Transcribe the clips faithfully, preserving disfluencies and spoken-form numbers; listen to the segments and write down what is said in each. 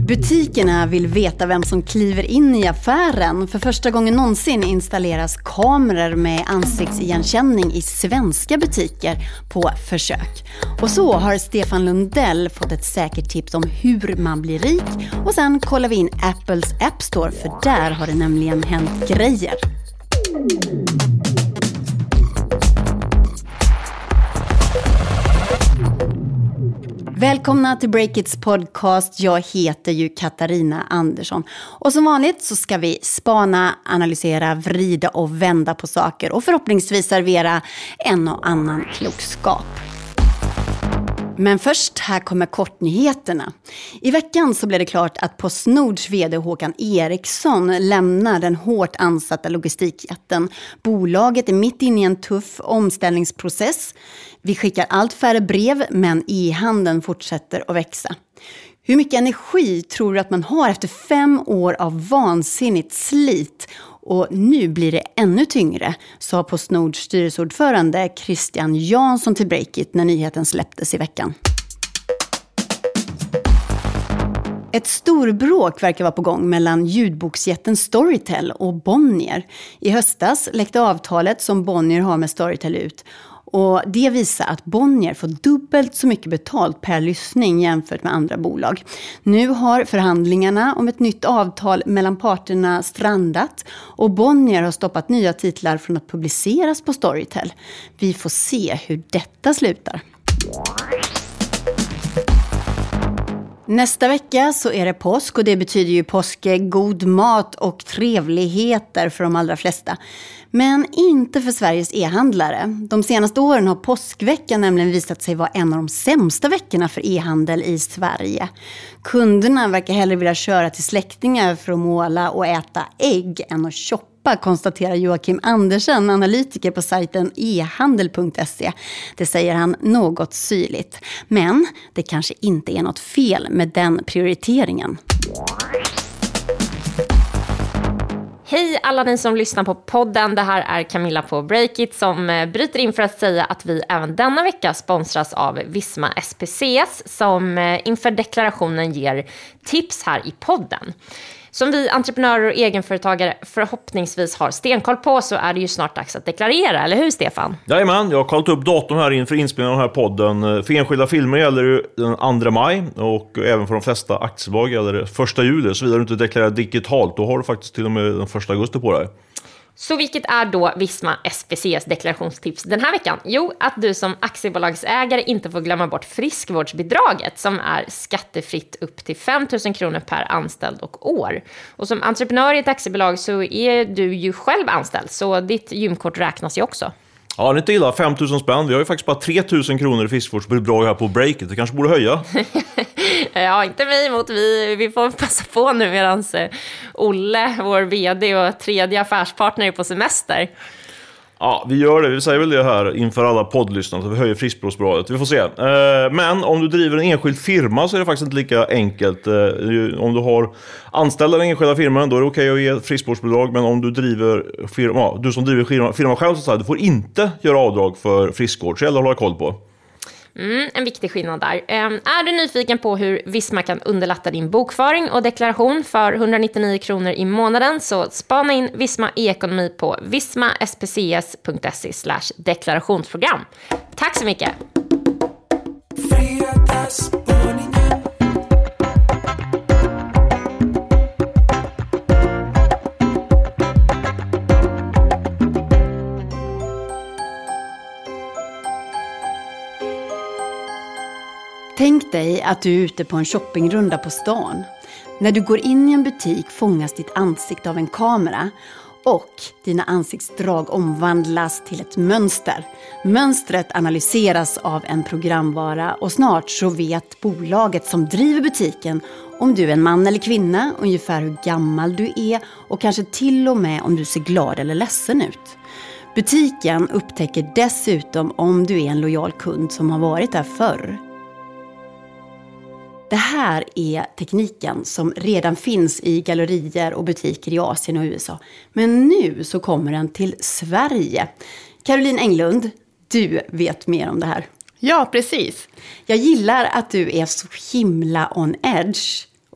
Butikerna vill veta vem som kliver in i affären. För första gången någonsin installeras kameror med ansiktsigenkänning i svenska butiker på försök. Och så har Stefan Lundell fått ett säkert tips om hur man blir rik. Och sen kollar vi in Apples App Store, för där har det nämligen hänt grejer. Välkomna till Breakits podcast. Jag heter ju Katarina Andersson. Och som vanligt så ska vi spana, analysera, vrida och vända på saker. Och förhoppningsvis servera en och annan klokskap. Men först, här kommer kortnyheterna. I veckan så blev det klart att PostNords vd Håkan Eriksson lämnar den hårt ansatta logistikjätten. Bolaget är mitt inne i en tuff omställningsprocess. Vi skickar allt färre brev, men e-handeln fortsätter att växa. Hur mycket energi tror du att man har efter fem år av vansinnigt slit? Och nu blir det ännu tyngre, sa PostNords styrelseordförande Christian Jansson till Breakit när nyheten släpptes i veckan. Ett storbråk verkar vara på gång mellan ljudboksjätten Storytel och Bonnier. I höstas läckte avtalet som Bonnier har med Storytel ut. Och det visar att Bonnier får dubbelt så mycket betalt per lyssning jämfört med andra bolag. Nu har förhandlingarna om ett nytt avtal mellan parterna strandat och Bonnier har stoppat nya titlar från att publiceras på Storytel. Vi får se hur detta slutar. Nästa vecka så är det påsk och det betyder ju påske, god mat och trevligheter för de allra flesta. Men inte för Sveriges e-handlare. De senaste åren har påskveckan nämligen visat sig vara en av de sämsta veckorna för e-handel i Sverige. Kunderna verkar hellre vilja köra till släktingar för att måla och äta ägg än att shoppa, konstaterar Joakim Andersen, analytiker på sajten e handel punkt se. Det säger han något syrligt. Men det kanske inte är något fel med den prioriteringen. Hej alla ni som lyssnar på podden, det här är Camilla på Breakit som bryter in för att säga att vi även denna vecka sponsras av Visma S P C S som inför deklarationen ger tips här i podden. Som vi entreprenörer och egenföretagare förhoppningsvis har stenkoll på så är det ju snart dags att deklarera, eller hur Stefan? Jajamän, jag har kollat upp datum här inför inspelningen av den här podden. För enskilda filmer gäller det den andra maj och även för de flesta aktiebolag gäller det första juli. Så vidare du inte deklarerar digitalt, då har du faktiskt till och med den första augusti på dig. Så vilket är då Visma S P C S deklarationstips den här veckan? Jo, att du som aktiebolagsägare inte får glömma bort friskvårdsbidraget som är skattefritt upp till fem tusen kronor per anställd och år. Och som entreprenör i ett aktiebolag så är du ju själv anställd, så ditt gymkort räknas ju också. Ja, det är inte illa. fem tusen spänn. Vi har ju faktiskt bara tre tusen kronor i friskvårdsbidrag här på Breakit. Det kanske borde höja. Ja, inte mig emot. Vi, vi får passa på nu medan Olle, vår vd och tredje affärspartner är på semester. Ja, vi gör det. Vi säger väl det här inför alla poddlyssnare så vi höjer friskvårdsbidraget. Vi får se. Men om du driver en enskild firma så är det faktiskt inte lika enkelt. Om du har anställda i enskilda firman då är det okej att ge friskvårdsbidrag. Men om du driver firma, du som driver firma, firma själv så säger du får inte göra avdrag för friskvård. Så gäller att hålla koll på. Mm, en viktig skillnad där. Um, är du nyfiken på hur Visma kan underlätta din bokföring och deklaration för etthundranittionio kronor i månaden så spana in Visma e-ekonomi på visma s p c s punkt se slash deklarationsprogram. Tack så mycket! Tänk dig att du är ute på en shoppingrunda på stan. När du går in i en butik fångas ditt ansikte av en kamera och dina ansiktsdrag omvandlas till ett mönster. Mönstret analyseras av en programvara och snart så vet bolaget som driver butiken om du är en man eller kvinna, ungefär hur gammal du är och kanske till och med om du ser glad eller ledsen ut. Butiken upptäcker dessutom om du är en lojal kund som har varit där förr. Det här är tekniken som redan finns i gallerier och butiker i Asien och U S A. Men nu så kommer den till Sverige. Caroline Englund, du vet mer om det här. Ja, precis. Jag gillar att du är så himla on edge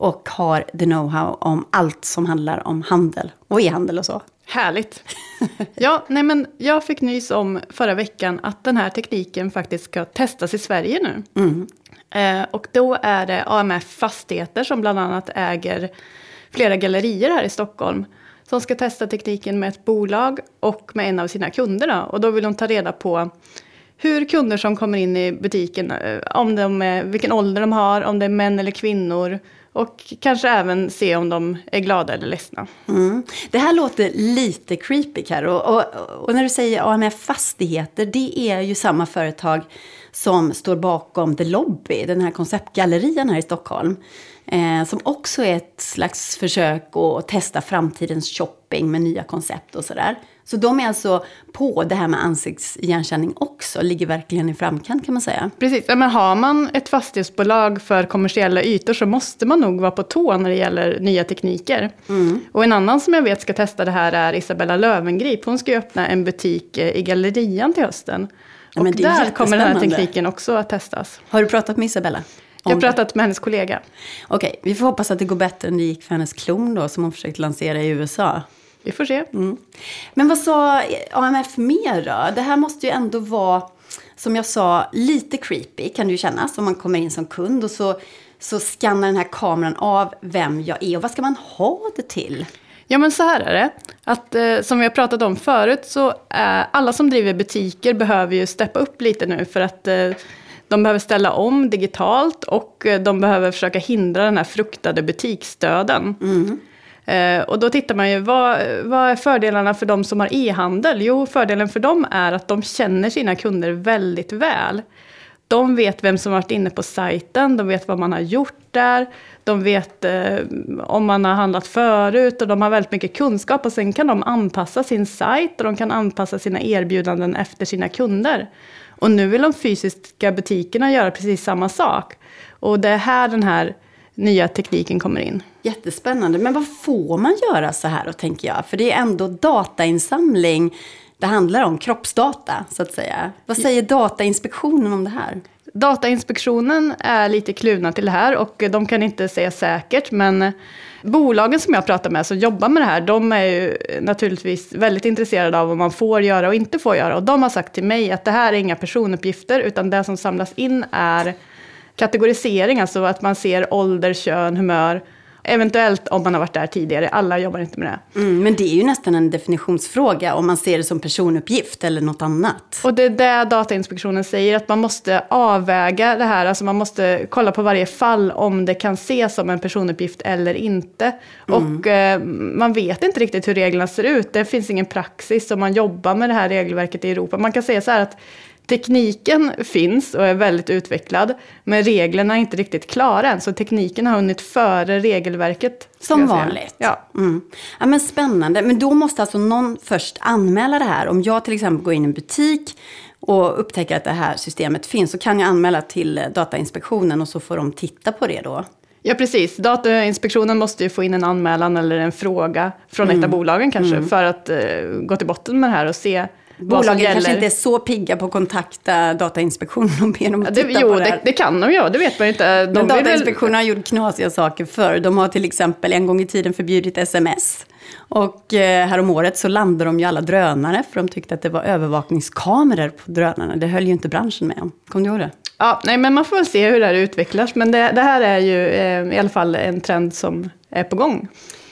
och har the know-how om allt som handlar om handel och e-handel och så. Härligt. Ja, nej men jag fick nys om förra veckan att den här tekniken faktiskt ska testas i Sverige nu. Mm. Eh, och då är det A M F Fastigheter som bland annat äger flera gallerier här i Stockholm som ska testa tekniken med ett bolag och med en av sina kunder. Då. Och då vill de ta reda på hur kunder som kommer in i butiken, om de är, vilken ålder de har, om det är män eller kvinnor. Och kanske även se om de är glada eller ledsna. Mm. Det här låter lite creepy, Karo. Och, och, och när du säger A M F Fastigheter, det är ju samma företag som står bakom The Lobby, den här konceptgallerian här i Stockholm. Eh, som också är ett slags försök att testa framtidens shopping med nya koncept och sådär. Så de är alltså på det här med ansiktsigenkänning också, ligger verkligen i framkant kan man säga. Precis, men har man ett fastighetsbolag för kommersiella ytor så måste man nog vara på tå när det gäller nya tekniker. Mm. Och en annan som jag vet ska testa det här är Isabella Löwengrip. Hon ska ju öppna en butik i Gallerian till hösten. Ja, och där kommer den här tekniken också att testas. Har du pratat med Isabella? Jag har pratat med hennes kollega. Okej, vi får hoppas att det går bättre än det gick för hennes klon då, som hon försökte lansera i U S A. Vi får se. Mm. Men vad sa A M F mer då? Det här måste ju ändå vara, som jag sa, lite creepy kan det ju kännas om man kommer in som kund och så, så skannar den här kameran av vem jag är. Och vad ska man ha det till? Ja, men så här är det. Att, eh, som vi har pratat om förut så eh, alla som driver butiker behöver ju steppa upp lite nu för att eh, de behöver ställa om digitalt och eh, de behöver försöka hindra den här fruktade butiksdöden. Mm. Eh, och då tittar man ju, vad, vad är fördelarna för de som har e-handel? Jo, fördelen för dem är att de känner sina kunder väldigt väl. De vet vem som har varit inne på sajten, de vet vad man har gjort där, de vet eh, om man har handlat förut och de har väldigt mycket kunskap och sen kan de anpassa sin sajt och de kan anpassa sina erbjudanden efter sina kunder. Och nu vill de fysiska butikerna göra precis samma sak. Och det är här den här nya tekniken kommer in. Jättespännande. Men vad får man göra så här då, tänker jag? För det är ändå datainsamling. Det handlar om kroppsdata, så att säga. Vad säger Datainspektionen om det här? Datainspektionen är lite kluvna till det här och de kan inte säga säkert. Men bolagen som jag pratar med som jobbar med det här, de är ju naturligtvis väldigt intresserade av vad man får göra och inte får göra. Och de har sagt till mig att det här är inga personuppgifter utan det som samlas in är kategorisering, alltså att man ser ålder, kön, humör. Eventuellt om man har varit där tidigare. Alla jobbar inte med det. Mm, men det är ju nästan en definitionsfråga om man ser det som personuppgift eller något annat. Och det är det Datainspektionen säger, att man måste avväga det här. Alltså man måste kolla på varje fall om det kan ses som en personuppgift eller inte. Mm. Och eh, man vet inte riktigt hur reglerna ser ut. Det finns ingen praxis om man jobbar med det här regelverket i Europa. Man kan säga så här att tekniken finns och är väldigt utvecklad, men reglerna är inte riktigt klara än. Så tekniken har hunnit före regelverket. Som vanligt. Ja. Mm. Ja, men spännande. Men då måste alltså någon först anmäla det här. Om jag till exempel går in i en butik och upptäcker att det här systemet finns, så kan jag anmäla till Datainspektionen och så får de titta på det då. Ja, precis. Datainspektionen måste ju få in en anmälan eller en fråga från mm. ett av bolagen kanske mm. för att uh, gå till botten med det här och se. Bolagen kanske inte är så pigga på att kontakta Datainspektionen och be dem att ja, titta jo, på det här. Det, det kan de ju, det vet man inte. De Men Datainspektionen väl... har gjort knasiga saker förr. De har till exempel en gång i tiden förbjudit sms. Och eh, här om året så landade de ju alla drönare för de tyckte att det var övervakningskameror på drönarna. Det höll ju inte branschen med om. Kom du ihåg det? Ja, nej, men man får väl se hur det här utvecklas. Men det, det här är ju eh, i alla fall en trend som är på gång.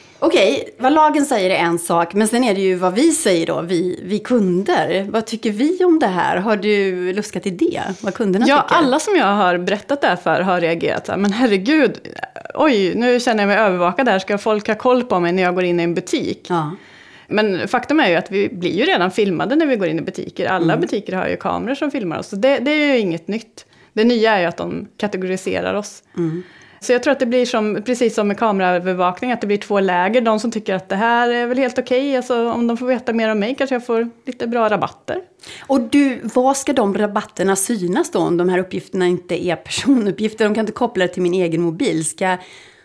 Okej, vad lagen säger är en sak, men sen är det ju vad vi säger då, vi, vi kunder. Vad tycker vi om det här? Har du luskat i det? Vad kunderna ja, tycker? Ja, alla som jag har berättat det här för har reagerat så här, men herregud, oj, nu känner jag mig övervakad här. Ska folk ha koll på mig när jag går in i en butik? Ja. Men faktum är ju att vi blir ju redan filmade när vi går in i butiker. Alla mm. butiker har ju kameror som filmar oss, så det, det är ju inget nytt. Det nya är ju att de kategoriserar oss. Mm. Så jag tror att det blir som, precis som med kameraövervakning, att det blir två läger. De som tycker att det här är väl helt okej. Alltså, om de får veta mer om mig kanske jag får lite bra rabatter. Och du, vad ska de rabatterna synas då om de här uppgifterna inte är personuppgifter? De kan inte koppla det till min egen mobil. Ska,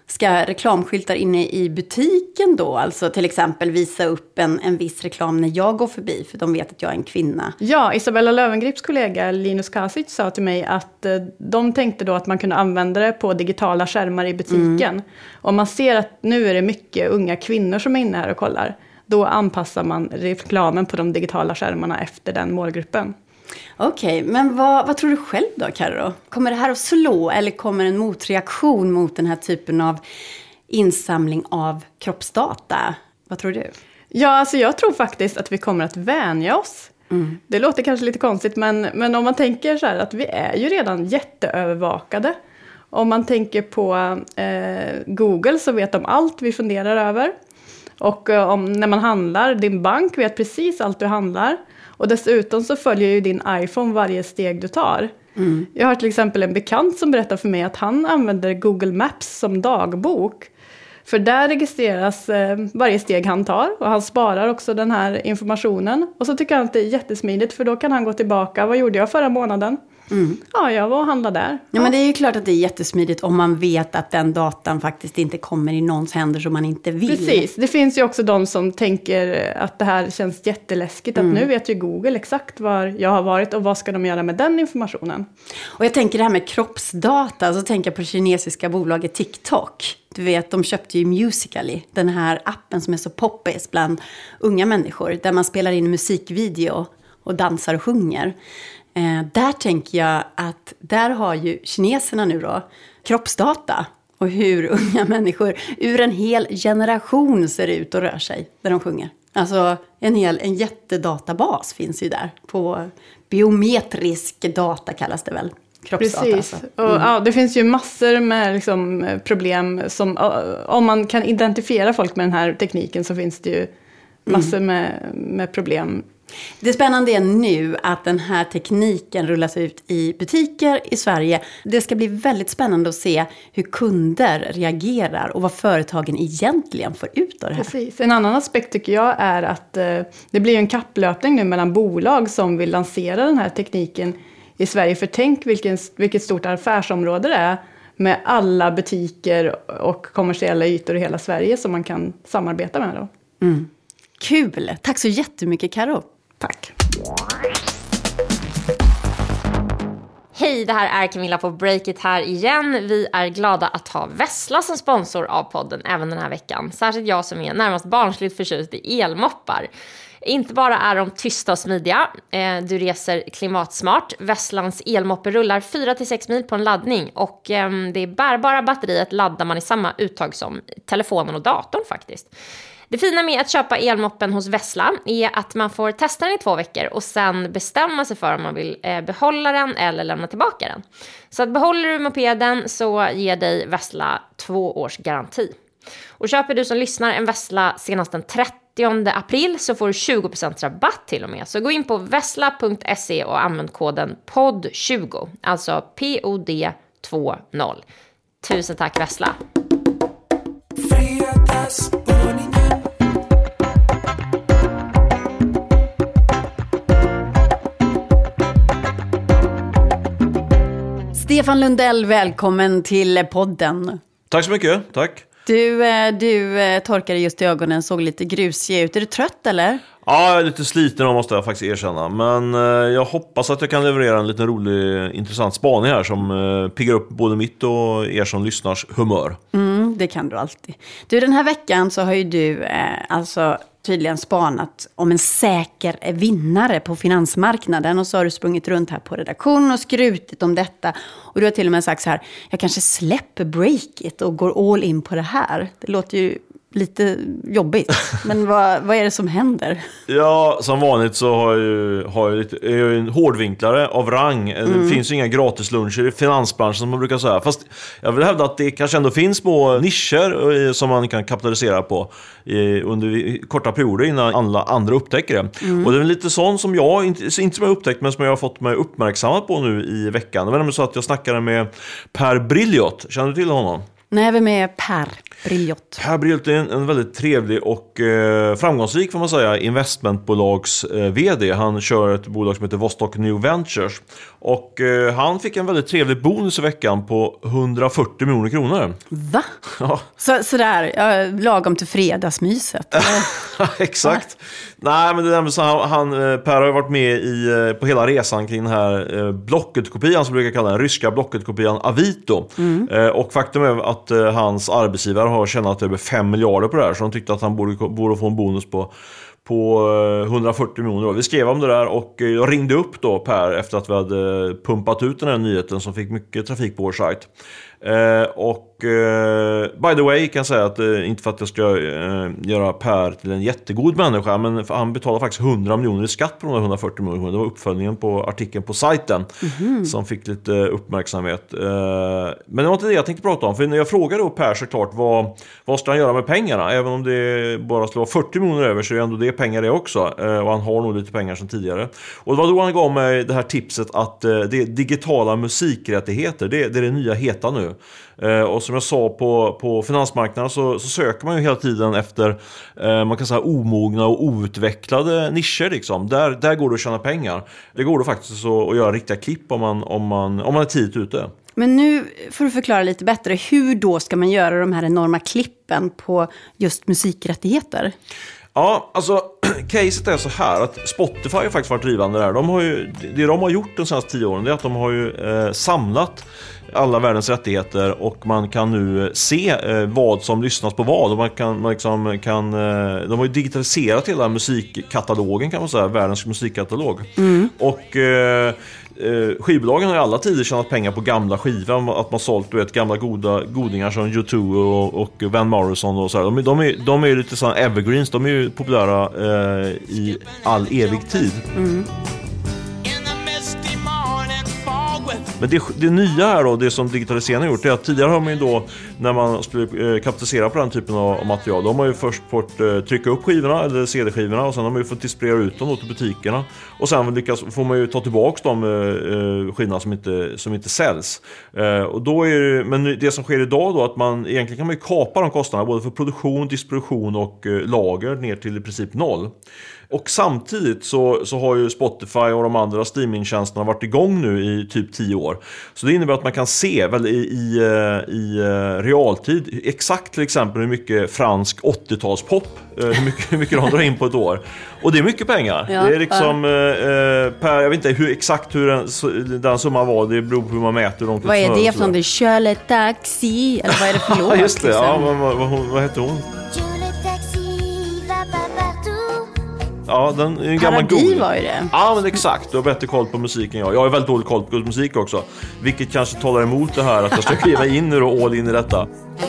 Ska reklamskyltar inne i butiken då? Alltså till exempel visa upp en, en viss reklam när jag går förbi, för de vet att jag är en kvinna. Ja, Isabella Lövengrips kollega Linus Kasic sa till mig att eh, de tänkte då att man kunde använda det på digitala skärmar i butiken. Mm. Om man ser att nu är det mycket unga kvinnor som är inne här och kollar, då anpassar man reklamen på de digitala skärmarna efter den målgruppen. Okej, okay, men vad, vad tror du själv då, Karo? Kommer det här att slå eller kommer en motreaktion mot den här typen av insamling av kroppsdata? Vad tror du? Ja, alltså jag tror faktiskt att vi kommer att vänja oss. Mm. Det låter kanske lite konstigt, men, men om man tänker så här att vi är ju redan jätteövervakade. Om man tänker på eh, Google så vet de allt vi funderar över. Och eh, om, när man handlar, din bank vet precis allt du handlar. Och dessutom så följer ju din iPhone varje steg du tar. Mm. Jag har till exempel en bekant som berättar för mig att han använder Google Maps som dagbok. För där registreras eh, varje steg han tar och han sparar också den här informationen. Och så tycker han att det är jättesmidigt, för då kan han gå tillbaka. Vad gjorde jag förra månaden? Mm. Ja, jag var och handlade där. Ja. Ja, men det är ju klart att det är jättesmidigt om man vet att den datan faktiskt inte kommer i någons händer som man inte vill. Precis, det finns ju också de som tänker att det här känns jätteläskigt. Mm. Att nu vet ju Google exakt var jag har varit och vad ska de göra med den informationen. Och jag tänker det här med kroppsdata, så tänker jag på kinesiska bolaget TikTok. Du vet, de köpte ju Musical.ly, den här appen som är så poppis bland unga människor. Där man spelar in musikvideo och dansar och sjunger. Eh, där tänker jag att där har ju kineserna nu då kroppsdata. Och hur unga människor ur en hel generation ser ut och rör sig när de sjunger. Alltså en hel en jättedatabas finns ju där. På biometrisk data kallas det väl. Precis, alltså. Och, mm. ja, det finns ju massor med liksom, problem som, om man kan identifiera folk med den här tekniken så finns det ju massor mm. med, med problem. Det spännande är nu att den här tekniken rullas ut i butiker i Sverige. Det ska bli väldigt spännande att se hur kunder reagerar och vad företagen egentligen får ut av det här. Precis. En annan aspekt tycker jag är att eh, det blir en kapplöpning nu mellan bolag som vill lansera den här tekniken i Sverige. För tänk vilken, vilket stort affärsområde det är med alla butiker och kommersiella ytor i hela Sverige som man kan samarbeta med då. Mm. Kul! Tack så jättemycket, Karo. Tack. Hej, det här är Camilla på Breakit här igen. Vi är glada att ha Vessla som sponsor av podden även den här veckan. Särskilt jag som är närmast barnsligt förtjust i elmoppar. Inte bara är de tysta och smidiga, eh, du reser klimatsmart. Vesslans elmoppe rullar fyra till sex mil på en laddning och eh, det bärbara batteriet laddar man i samma uttag som telefonen och datorn faktiskt. Det fina med att köpa elmoppen hos Vessla är att man får testa den i två veckor och sen bestämma sig för om man vill eh, behålla den eller lämna tillbaka den. Så att behåller du mopeden så ger dig Vessla två års garanti. Och köper du som lyssnar en Vessla senast den trettionde april så får du tjugo procent rabatt till och med. Så gå in på vessla punkt se och använd koden P O D tjugo, alltså P O D tjugo. Tusen tack Vessla! Stefan Lundell, välkommen till podden. Tack så mycket, tack. Du, du torkade just i ögonen, såg lite grusig ut. Är du trött eller? Ja, jag är lite sliten måste jag faktiskt erkänna. Men jag hoppas att jag kan leverera en liten rolig, intressant spaning här som piggar upp både mitt och er som lyssnars humör. Mm, det kan du alltid. Du, den här veckan så har ju du eh, alltså tydligen spanat om en säker vinnare på finansmarknaden. Och så har du sprungit runt här på redaktionen och skrutit om detta. Och du har till och med sagt så här, jag kanske släpper Breakit och går all in på det här. Det låter ju lite jobbigt. Men vad, vad är det som händer? Ja, som vanligt så har jag ju, har jag lite, är jag en hårdvinklare av rang. Mm. Det finns ju inga gratisluncher i finansbranschen som man brukar säga. Fast jag vill hävda att det kanske ändå finns små nischer som man kan kapitalisera på i, under korta perioder innan alla andra upptäcker det. Mm. Och det är lite sånt som jag, inte, inte som jag upptäckt men som jag har fått mig uppmärksammat på nu i veckan. Det var nämligen så att jag snackade med Per Brilliot. Känner du till honom? Nej, vem är Per? Brilliot. Per Brilliot är en, en väldigt trevlig och eh, framgångsrik, får man säga, investmentbolags eh, vd. Han kör ett bolag som heter Vostok New Ventures. Och eh, han fick en väldigt trevlig bonus i veckan på hundrafyrtio miljoner kronor. Va? Ja. Så, sådär, ja, lagom till fredagsmyset. Exakt. Nej, men det där så han, han, Per har ju varit med i, på hela resan kring den här eh, Blocket-kopian, som brukar kalla den ryska Blocket-kopian Avito. Mm. Eh, och faktum är att eh, hans arbetsgivare har tjänat över fem miljarder på det här, så de tyckte att han borde, borde få en bonus på på hundrafyrtio miljoner. Vi skrev om det där och jag ringde upp då Per efter att vi hade pumpat ut den här nyheten som fick mycket trafik på vår sajt. Eh, och eh, by the way kan jag säga att eh, inte för att jag ska eh, göra Per till en jättegod människa, men han betalar faktiskt hundra miljoner i skatt på de hundrafyrtio miljoner. Det var uppföljningen på artikeln på sajten mm-hmm. som fick lite uppmärksamhet. Eh, men det var inte det jag tänkte prata om, för när jag frågade då Per såklart vad, vad ska han göra med pengarna, även om det bara skulle vara fyrtio miljoner över, så är ändå det pengar det också, eh, och han har nog lite pengar sedan tidigare. Och det var då han gav mig det här tipset att eh, det är digitala musikrättigheter, det, det är det nya heta nu. Eh, och som jag sa på, på finansmarknaden så, så söker man ju hela tiden efter eh, man kan säga omogna och outvecklade nischer liksom. Där, där går det att tjäna pengar. Det går det faktiskt att, att göra riktiga klipp om man, om man, om man är tidigt ute. Men nu får du förklara lite bättre, hur då ska man göra de här enorma klippen på just musikrättigheter? Ja, alltså caset är så här att Spotify har faktiskt varit drivande där. De har ju, det de har gjort de senaste tio åren, det är att de har ju eh, samlat alla världens rättigheter och man kan nu se eh, vad som lyssnas på vad, och man kan, man liksom kan eh, de har ju digitaliserat hela musikkatalogen, kan man säga, världens musikkatalog. Mm. Och eh, Eh, skivbolagen har i alla tider tjänat pengar på gamla skivor, att man sålt du vet, gamla goda godingar som U två och, och Van Morrison och så här. De, de, är, de är ju lite sådana evergreens, de är ju populära eh, i all evig tid. Mm. Men det, det nya här då, det som digitaliseringen har gjort, är att tidigare har man ju då, när man skulle eh, kapitalisera på den typen av, av material, de har ju först fått eh, trycka upp skivorna eller C D-skivorna, och sen har man ju fått distribuera ut dem då till butikerna, och sen lyckas, får man ju ta tillbaka de eh, skivorna som inte, som inte säljs. Eh, och då är det, men det som sker idag då, att man egentligen kan man ju kapa de kostnaderna både för produktion, distribution och eh, lager ner till i princip noll. Och samtidigt så, så har ju Spotify och de andra streamingtjänsterna varit igång nu i typ tio år. Så det innebär att man kan se väl i, i, i realtid exakt till exempel hur mycket fransk åttiotalspop, hur mycket, hur mycket de drar in på ett år. Och det är mycket pengar. Ja, det är liksom äh. per, jag vet inte hur exakt hur den, den summan var, det beror på hur man mäter. De vad är det från det? Kör taxi? Eller vad är det för låt? Ja, just det. Ja, vad, vad, vad, vad heter hon? Ja, den är en gammal god. Var ju det. Ja, men exakt. Du har bättre koll på musiken jag. Jag har väldigt dålig koll på musik också. Vilket kanske talar emot det här att jag ska kliva in nu och all in i detta.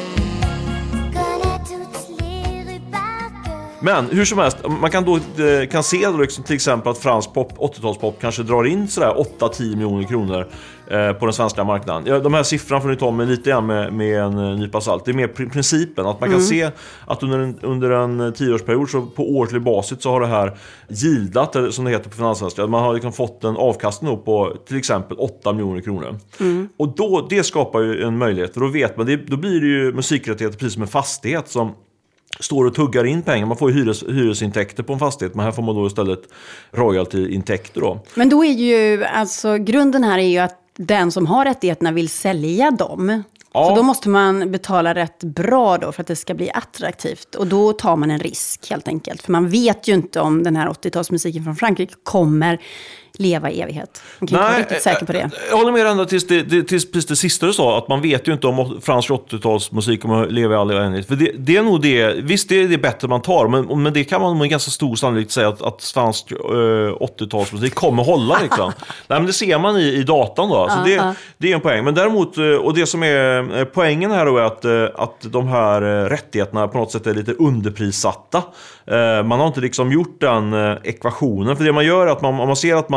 Men hur som helst, man kan då kan se då liksom, till exempel att fransk pop, åttiotalspop kanske drar in sådär åtta till tio miljoner kronor eh, på den svenska marknaden. Ja, de här siffrorna får ni ta med lite grann med, med en nypa salt. Det är mer principen att man kan mm. se att under en, under en tioårsperiod så på årlig basis så har det här gildat, som det heter på finansvärlden. Man har liksom fått en avkastning på till exempel åtta miljoner kronor. Mm. Och då, det skapar ju en möjlighet, för då vet man, det, då blir det ju musikrättigheter precis som en fastighet som står och tuggar in pengar. Man får ju hyres, hyresintäkter på en fastighet, men här får man då istället royaltyintäkter då. Men då är ju, alltså grunden här är ju att den som har rättigheterna vill sälja dem. Ja. Så då måste man betala rätt bra då för att det ska bli attraktivt. Och då tar man en risk helt enkelt. För man vet ju inte om den här åttiotalsmusiken från Frankrike kommer leva i evighet. Man kan inte vara riktigt säker på det. Jag håller med ända tills det, det, tills, tills det sista du sa, att man vet ju inte om fransk åttiotalsmusik kommer leva i all evighet. För det, det är nog det, visst det är det bättre man tar, men, men det kan man med ganska stor sannolikhet säga att, att fransk uh, åttiotalsmusik kommer hålla liksom. Nej, men det ser man i, i datan då, så uh, det, uh. det är en poäng. Men däremot, och det som är poängen här då är att, att de här rättigheterna på något sätt är lite underprissatta. Man har inte liksom gjort den ekvationen, för det man gör är att man, om man ser att man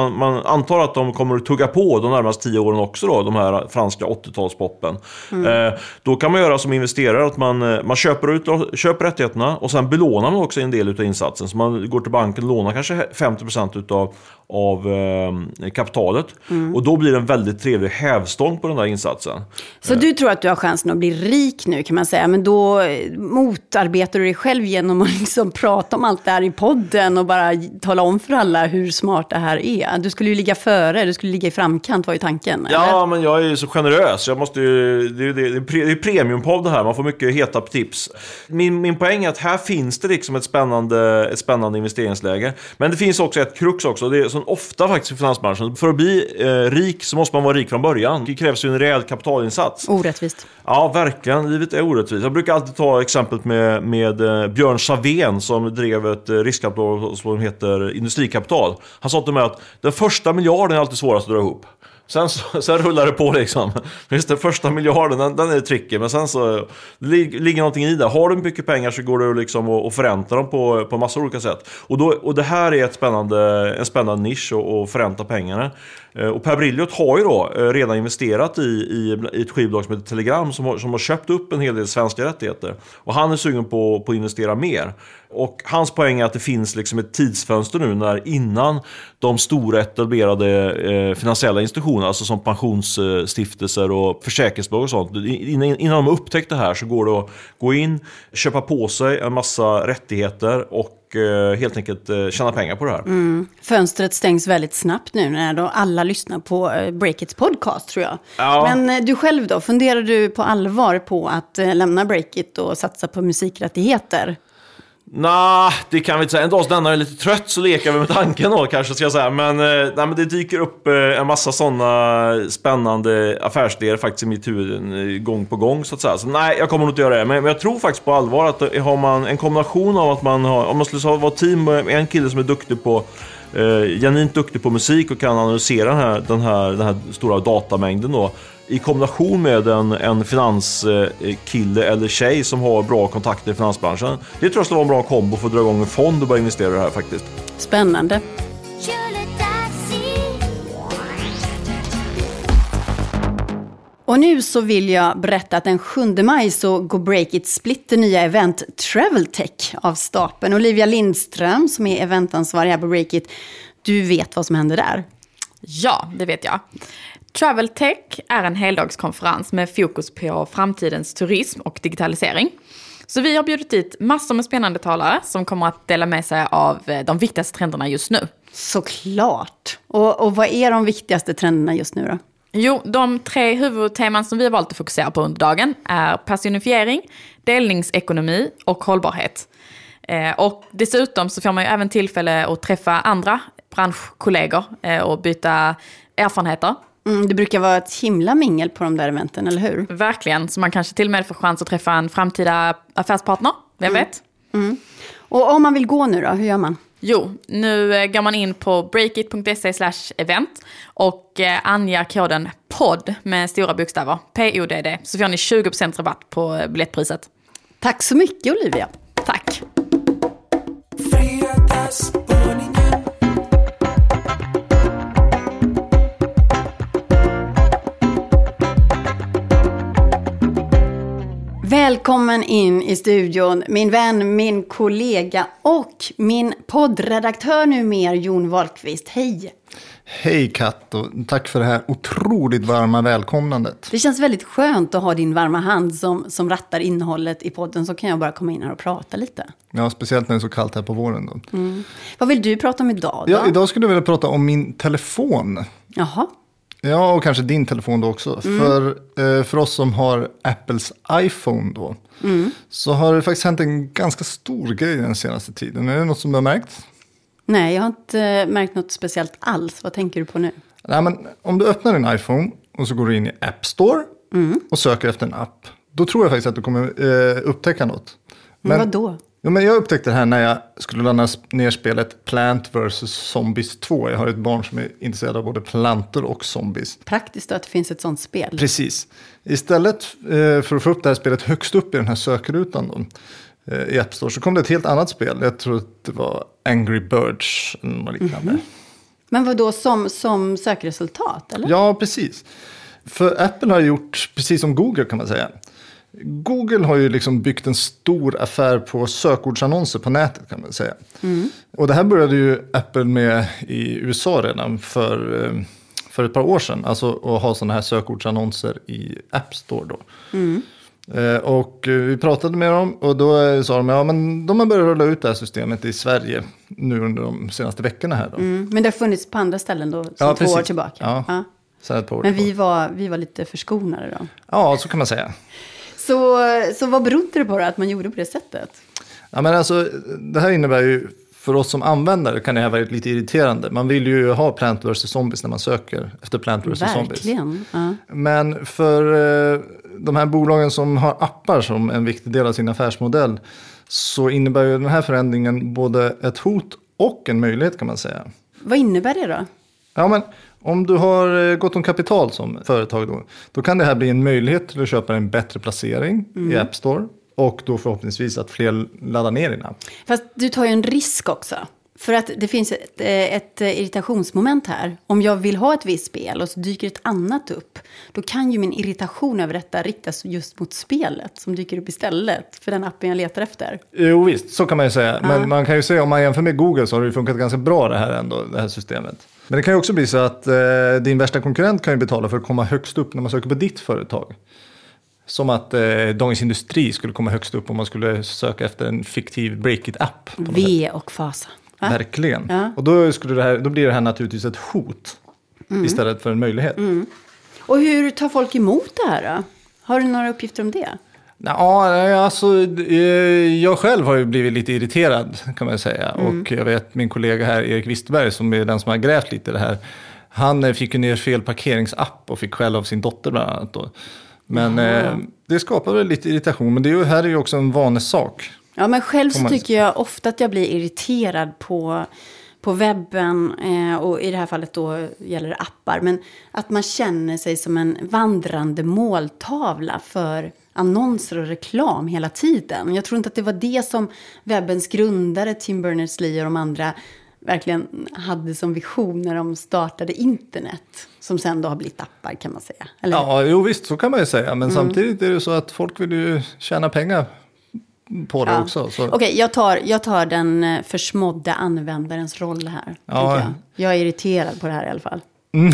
man, man antar att de kommer att tugga på de närmaste tio åren också då, de här franska åttiotalspoppen. Mm. Eh, då kan man göra som investerare att man, man köper, ut, köper rättigheterna och sen belånar man också en del av insatsen. Så man går till banken och lånar kanske femtio procent utav av eh, kapitalet. Mm. Och då blir det en väldigt trevlig hävstång på den där insatsen. Så du tror att du har chansen att bli rik nu, kan man säga. Men då motarbetar du dig själv genom att liksom prata om allt det här i podden och bara tala om för alla hur smart det här är. Du skulle ju ligga före, du skulle ligga i framkant, var ju tanken. Eller? Ja, men jag är ju så generös. Jag måste ju, det är det, det är premiumpodd det här. Man får mycket heta tips. Min, min poäng är att här finns det liksom ett spännande, ett spännande investeringsläge. Men det finns också ett krux också. Det är så ofta faktiskt i finansbranschen. För att bli eh, rik så måste man vara rik från början. Det krävs ju en rejäl kapitalinsats. Orättvist. Ja, verkligen. Livet är orättvist. Jag brukar alltid ta exemplet med, med eh, Björn Savén som drev ett eh, riskkapital som heter Industrikapital. Han sa till mig att den första miljarden är alltid svårast att dra ihop. Sen, så, sen rullar det på liksom. Just den första miljarden, den, den är tricky. Men sen så lig, ligger någonting i det. Har du mycket pengar så går det liksom att, att förränta dem på, på massa olika sätt. Och, då, och det här är ett spännande, en spännande nisch att, att förränta pengarna. Och Per Brilliot har ju då redan investerat i, i, i ett skivbolag som heter Telegram som har, som har köpt upp en hel del svenska rättigheter. Och han är sugen på, på att investera mer. Och hans poäng är att det finns liksom ett tidsfönster nu när innan de stora etablerade eh, finansiella institutioner, alltså som pensionsstiftelser och försäkringsbolag och sånt, innan, innan de har upptäckt det här så går det att gå in, köpa på sig en massa rättigheter och helt enkelt tjäna pengar på det här. Mm. Fönstret stängs väldigt snabbt nu när då alla lyssnar på Breakits podcast, tror jag. Ja. Men du själv då, funderar du på allvar på att lämna Breakit och satsa på musikrättigheter? Nej, det kan vi inte säga. En dag så denna är lite trött så leker vi med tanken då kanske ska jag säga. Men, nej, men det dyker upp en massa sådana spännande affärsidéer faktiskt i mitt huvud gång på gång så att säga. Så nej, jag kommer nog inte göra det. Men, men jag tror faktiskt på allvar att har man en kombination av att man har, om man skulle vara team med en kille som är duktig på eh, genuint duktig på musik och kan analysera den här, den här, den här stora datamängden då, i kombination med en, en finanskille eller tjej som har bra kontakter i finansbranschen. Det tror jag skulle vara en bra kombo för att dra igång en fond och börja investera i det här faktiskt. Spännande. Och nu så vill jag berätta att den sjunde maj så går Breakit splitter nya event Travel Tech av stapeln. Olivia Lindström som är eventansvarig här på Breakit, du vet vad som händer där? Ja, det vet jag. Travel Tech är en heldagskonferens med fokus på framtidens turism och digitalisering. Så vi har bjudit dit massor med spännande talare som kommer att dela med sig av de viktigaste trenderna just nu. Såklart. Och, och vad är de viktigaste trenderna just nu då? Jo, de tre huvudteman som vi har valt att fokusera på under dagen är personifiering, delningsekonomi och hållbarhet. Eh, och dessutom så får man ju även tillfälle att träffa andra branschkollegor eh, och byta erfarenheter. Mm, det brukar vara ett himla mingel på de där eventen, eller hur? Verkligen, så man kanske till och med får chans att träffa en framtida affärspartner, vem mm. vet? Mm. Och om man vill gå nu då, hur gör man? Jo, nu går man in på breakit.se slash event och anger koden podd med stora bokstäver, P O D D, så får ni tjugo procent rabatt på biljettpriset. Tack så mycket, Olivia. Tack. Välkommen in i studion, min vän, min kollega och min poddredaktör numera, Jon Wahlqvist. Hej! Hej Kat, och tack för det här otroligt varma välkomnandet. Det känns väldigt skönt att ha din varma hand som, som rattar innehållet i podden, så kan jag bara komma in här och prata lite. Ja, speciellt när det är så kallt här på våren då. Mm. Vad vill du prata om idag då? Ja, idag skulle jag vilja prata om min telefon. Jaha. Ja, och kanske din telefon då också. Mm. För, eh, för oss som har Apples iPhone då, mm. så har det faktiskt hänt en ganska stor grej den senaste tiden. Är det något som du har märkt? Nej, jag har inte märkt något speciellt alls. Vad tänker du på nu? Nej, men om du öppnar din iPhone och så går du in i App Store mm. och söker efter en app, då tror jag faktiskt att du kommer eh, upptäcka något. Men, men vad då? Jo, men jag upptäckte det här när jag skulle ladda ner spelet Plant versus. Zombies två. Jag har ett barn som är intresserad av både plantor och zombies. Praktiskt att det finns ett sånt spel. Precis. Istället eh, för att få upp det här spelet högst upp i den här sökrutan då, eh, i App Store, så kom det ett helt annat spel. Jag tror att det var Angry Birds eller något liknande. Mm-hmm. Men vad då som, som sökresultat, eller? Ja, precis. För Apple har gjort precis som Google kan man säga. Google har ju liksom byggt en stor affär på sökordsannonser på nätet kan man säga. Mm. Och det här började ju Apple med i U S A redan för, för ett par år sedan. Alltså att ha sådana här sökordsannonser i App Store då. Mm. Och vi pratade med dem och då sa de ja, men de har börjat rulla ut det här systemet i Sverige nu under de senaste veckorna här då. Mm. Men det har funnits på andra ställen då, som ja, två år tillbaka. Ja, ja. Så ett par år men vi tillbaka. var, vi var lite förskonade då. Ja, så kan man säga. Så, så vad berodde det på då, att man gjorde på det sättet? Ja, men alltså, det här innebär ju, för oss som användare kan det här vara lite irriterande. Man vill ju ha Plant versus. Zombies när man söker efter Plant versus. Zombies. Verkligen. Ja. Men för eh, de här bolagen som har appar som en viktig del av sin affärsmodell så innebär ju den här förändringen både ett hot och en möjlighet kan man säga. Vad innebär det då? Ja, men om du har gått om kapital som företag då, då kan det här bli en möjlighet till att köpa en bättre placering mm. i App Store. Och då förhoppningsvis att fler laddar ner din app. Fast du tar ju en risk också. För att det finns ett, ett irritationsmoment här. Om jag vill ha ett visst spel och så dyker ett annat upp. Då kan ju min irritation över detta riktas just mot spelet som dyker upp istället för den appen jag letar efter. Jo visst, så kan man ju säga. Ja. Men man kan ju säga om man jämför med Google så har det ju funkat ganska bra det här ändå, det här systemet. Men det kan ju också bli så att eh, din värsta konkurrent kan ju betala för att komma högst upp när man söker på ditt företag. Som att eh, Dagens Industri skulle komma högst upp om man skulle söka efter en fiktiv Breakit-app. V och fasa. Va? Verkligen. Ja. Och då, skulle det här, då blir det här naturligtvis ett hot mm. istället för en möjlighet. Mm. Och hur tar folk emot det här då? Har du några uppgifter om det? Ja, alltså jag själv har ju blivit lite irriterad kan man säga. Mm. Och jag vet min kollega här, Erik Wistberg, som är den som har grävt lite det här. Han fick ju ner fel parkeringsapp och fick skäll av sin dotter bland annat då. Men eh, det skapar väl lite irritation. Men det är ju, här är ju också en vanesak. Ja, men själv så tycker jag ofta att jag blir irriterad på, på webben. Eh, och i det här fallet då gäller det appar. Men att man känner sig som en vandrande måltavla för annonser och reklam hela tiden. Jag tror inte att det var det som webbens grundare Tim Berners-Lee och de andra verkligen hade som vision när de startade internet. Som sen då har blivit appar kan man säga. Eller? Ja, jo visst, så kan man ju säga. Men mm. samtidigt är det så att folk vill ju tjäna pengar på det ja. också. Okej, okay, jag, tar, jag tar den försmådda användarens roll här. Ja. Jag. jag är irriterad på det här i alla fall. Mm.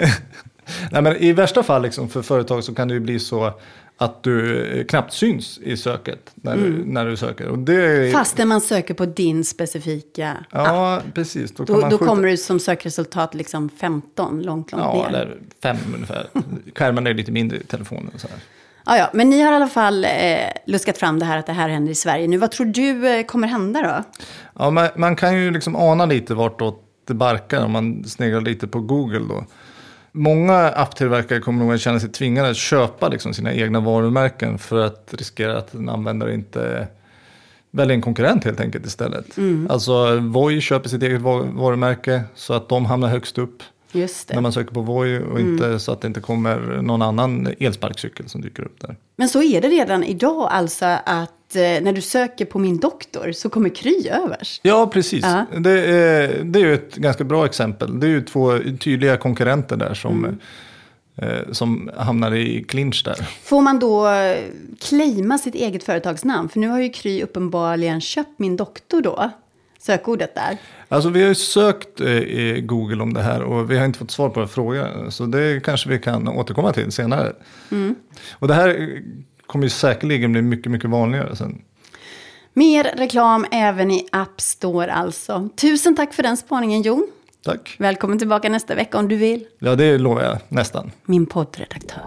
Nej, men i värsta fall liksom, för företag så kan det ju bli så att du knappt syns i söket när, mm. du, när du söker. Och det är... Fast när man söker på din specifika ja, app. Precis. Då, då, kan man då skjuta... kommer du som sökresultat liksom femton, långt, långt ja, ner. Ja, eller fem ungefär. Skärmen är lite mindre i telefonen. Och så här. Ja, ja, men ni har i alla fall eh, luskat fram det här att det här händer i Sverige. Nu, vad tror du eh, kommer hända då? Ja, man, man kan ju liksom ana lite vartåt det barkar om man sneglar lite på Google då. Många apptillverkare kommer nog att känna sig tvingade att köpa liksom sina egna varumärken för att riskera att en användare inte väljer en konkurrent helt enkelt istället. Mm. Alltså Voi köper sitt eget varumärke så att de hamnar högst upp. Just det. När man söker på Voi och mm. inte så att det inte kommer någon annan elsparkcykel som dyker upp där. Men så är det redan idag alltså att eh, när du söker på min doktor så kommer Kry överst. Ja, precis. Uh-huh. Det, är, det är ju ett ganska bra exempel. Det är ju två tydliga konkurrenter där som, mm. eh, som hamnar i clinch där. Får man då claima sitt eget företagsnamn? För nu har ju Kry uppenbarligen köpt min doktor då. Sökordet där. Alltså vi har ju sökt eh, i Google om det här och vi har inte fått svar på frågan. Så det kanske vi kan återkomma till senare. Mm. Och det här kommer ju säkerligen bli mycket, mycket vanligare sen. Mer reklam även i App Store alltså. Tusen tack för den spaningen, Jon. Tack. Välkommen tillbaka nästa vecka om du vill. Ja, det lovar jag nästan. Min poddredaktör.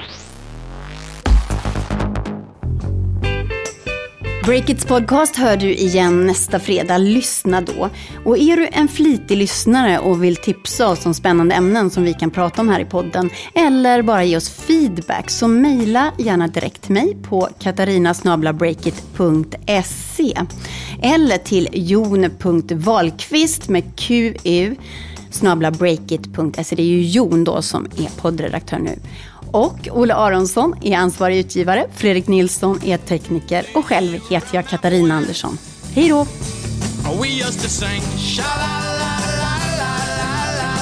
Breakits podcast hör du igen nästa fredag. Lyssna då. Och är du en flitig lyssnare och vill tipsa oss om spännande ämnen som vi kan prata om här i podden eller bara ge oss feedback så mejla gärna direkt till mig på katarina snabel-a breakit punkt se eller till jon punkt wahlqvist med qu snabel-a breakit punkt se. Det är ju Jon då som är poddredaktör nu. Och Olle Aronsson är ansvarig utgivare, Fredrik Nilsson är tekniker och själv heter jag Katarina Andersson. Hej då! We used to sing, sha la la la la la la.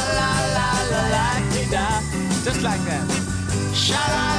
Sha-la-la.